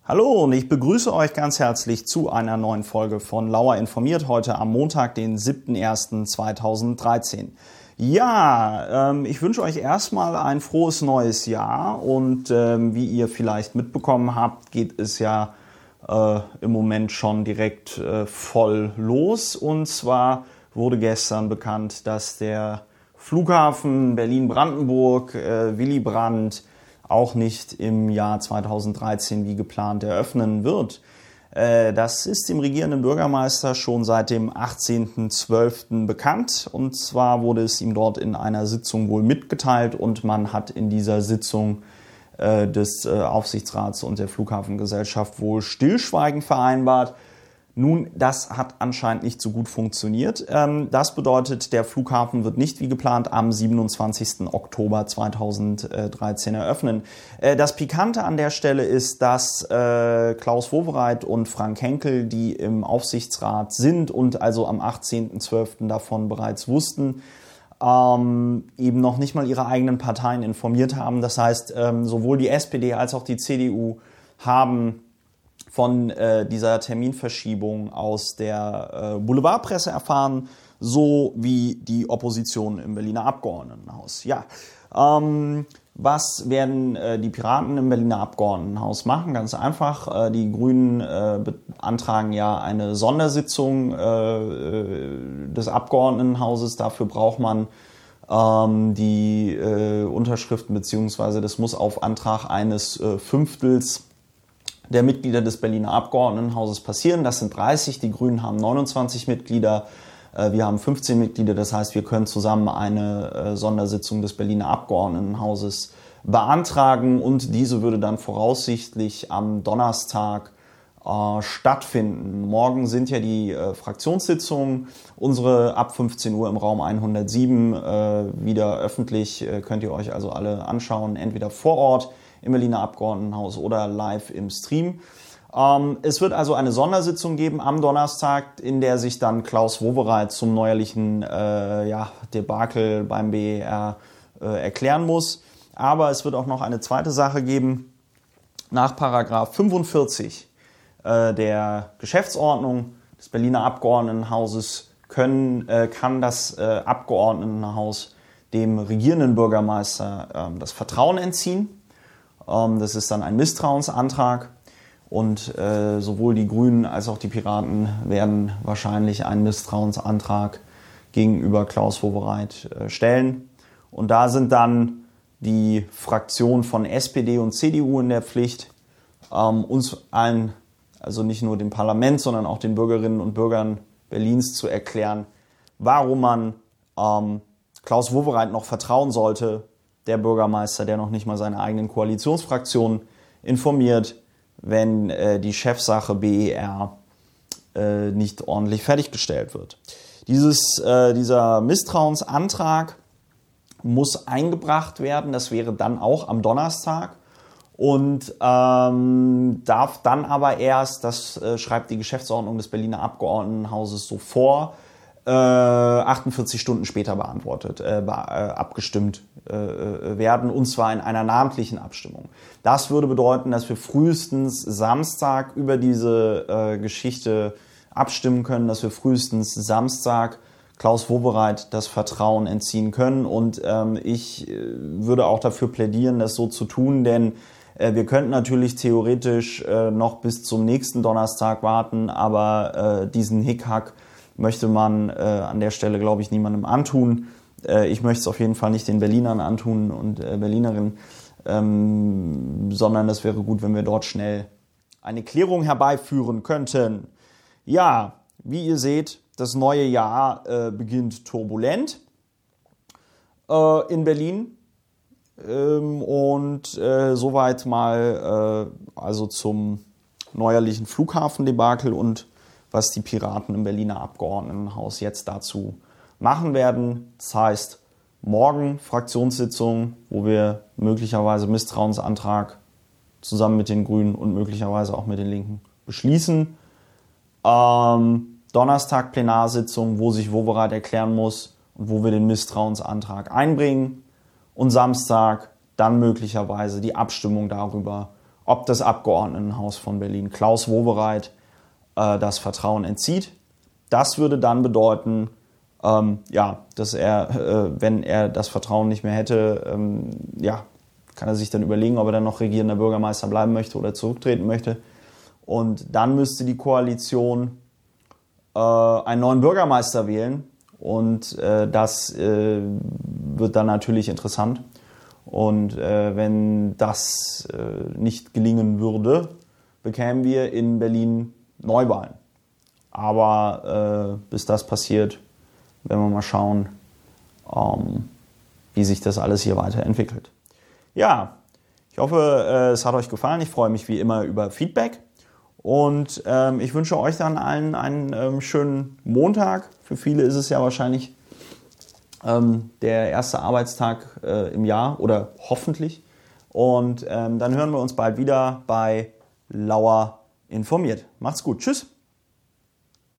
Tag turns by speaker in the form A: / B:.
A: Hallo und ich begrüße euch ganz herzlich zu einer neuen Folge von Lauer informiert, heute am Montag, den 7.01.2013. Ja, ich wünsche euch erstmal ein frohes neues Jahr und wie ihr vielleicht mitbekommen habt, geht es ja im Moment schon direkt voll los. Und zwar wurde gestern bekannt, dass der Flughafen Berlin-Brandenburg, Willy Brandt, auch nicht im Jahr 2013 wie geplant eröffnen wird. Das ist dem regierenden Bürgermeister schon seit dem 18.12. bekannt. Und zwar wurde es ihm dort in einer Sitzung wohl mitgeteilt und man hat in dieser Sitzung des Aufsichtsrats und der Flughafengesellschaft wohl Stillschweigen vereinbart. Nun, das hat anscheinend nicht so gut funktioniert. Das bedeutet, der Flughafen wird nicht wie geplant am 27. Oktober 2013 eröffnen. Das Pikante an der Stelle ist, dass Klaus Wowereit und Frank Henkel, die im Aufsichtsrat sind und also am 18.12. davon bereits wussten, eben noch nicht mal ihre eigenen Parteien informiert haben. Das heißt, sowohl die SPD als auch die CDU haben von dieser Terminverschiebung aus der Boulevardpresse erfahren, so wie die Opposition im Berliner Abgeordnetenhaus. Ja, was werden die Piraten im Berliner Abgeordnetenhaus machen? Ganz einfach, die Grünen beantragen ja eine Sondersitzung des Abgeordnetenhauses. Dafür braucht man die Unterschriften, beziehungsweise das muss auf Antrag eines Fünftels der Mitglieder des Berliner Abgeordnetenhauses passieren. Das sind 30, die Grünen haben 29 Mitglieder, wir haben 15 Mitglieder, das heißt, wir können zusammen eine Sondersitzung des Berliner Abgeordnetenhauses beantragen und diese würde dann voraussichtlich am Donnerstag stattfinden. Morgen sind ja die Fraktionssitzungen, unsere ab 15 Uhr im Raum 107 wieder öffentlich, könnt ihr euch also alle anschauen, entweder vor Ort im Berliner Abgeordnetenhaus oder live im Stream. Es wird also eine Sondersitzung geben am Donnerstag, in der sich dann Klaus Wowereit zum neuerlichen Debakel beim BER erklären muss. Aber es wird auch noch eine zweite Sache geben. Nach Paragraph 45 der Geschäftsordnung des Berliner Abgeordnetenhauses kann das Abgeordnetenhaus dem regierenden Bürgermeister das Vertrauen entziehen. Das ist dann ein Misstrauensantrag und sowohl die Grünen als auch die Piraten werden wahrscheinlich einen Misstrauensantrag gegenüber Klaus Wowereit stellen. Und da sind dann die Fraktionen von SPD und CDU in der Pflicht, uns allen, also nicht nur dem Parlament, sondern auch den Bürgerinnen und Bürgern Berlins zu erklären, warum man Klaus Wowereit noch vertrauen sollte, der Bürgermeister, der noch nicht mal seine eigenen Koalitionsfraktionen informiert, wenn die Chefsache BER nicht ordentlich fertiggestellt wird. Dieser Misstrauensantrag muss eingebracht werden, das wäre dann auch am Donnerstag und darf dann aber erst, das schreibt die Geschäftsordnung des Berliner Abgeordnetenhauses so vor, 48 Stunden später abgestimmt werden, und zwar in einer namentlichen Abstimmung. Das würde bedeuten, dass wir frühestens Samstag über diese Geschichte abstimmen können, dass wir frühestens Samstag Klaus Wowereit das Vertrauen entziehen können. Und ich würde auch dafür plädieren, das so zu tun, denn wir könnten natürlich theoretisch noch bis zum nächsten Donnerstag warten, aber diesen Hickhack möchte man an der Stelle, glaube ich, niemandem antun. Ich möchte es auf jeden Fall nicht den Berlinern antun und Berlinerinnen, sondern es wäre gut, wenn wir dort schnell eine Klärung herbeiführen könnten. Ja, wie ihr seht, das neue Jahr beginnt turbulent in Berlin. Soweit mal also zum neuerlichen Flughafendebakel und was die Piraten im Berliner Abgeordnetenhaus jetzt dazu machen werden. Das heißt, morgen Fraktionssitzung, wo wir möglicherweise Misstrauensantrag zusammen mit den Grünen und möglicherweise auch mit den Linken beschließen. Donnerstag Plenarsitzung, wo sich Wowereit erklären muss und wo wir den Misstrauensantrag einbringen. Und Samstag dann möglicherweise die Abstimmung darüber, ob das Abgeordnetenhaus von Berlin Klaus Wowereit das Vertrauen entzieht. Das würde dann bedeuten, dass er, wenn er das Vertrauen nicht mehr hätte, kann er sich dann überlegen, ob er dann noch regierender Bürgermeister bleiben möchte oder zurücktreten möchte. Und dann müsste die Koalition einen neuen Bürgermeister wählen. Und das wird dann natürlich interessant. Und wenn das nicht gelingen würde, bekämen wir in Berlin Neuwahlen. Aber bis das passiert, werden wir mal schauen, wie sich das alles hier weiterentwickelt. Ja, ich hoffe, es hat euch gefallen. Ich freue mich wie immer über Feedback. Und ich wünsche euch dann allen einen schönen Montag. Für viele ist es ja wahrscheinlich der erste Arbeitstag im Jahr oder hoffentlich. Und dann hören wir uns bald wieder bei Lauer informiert. Macht's gut. Tschüss.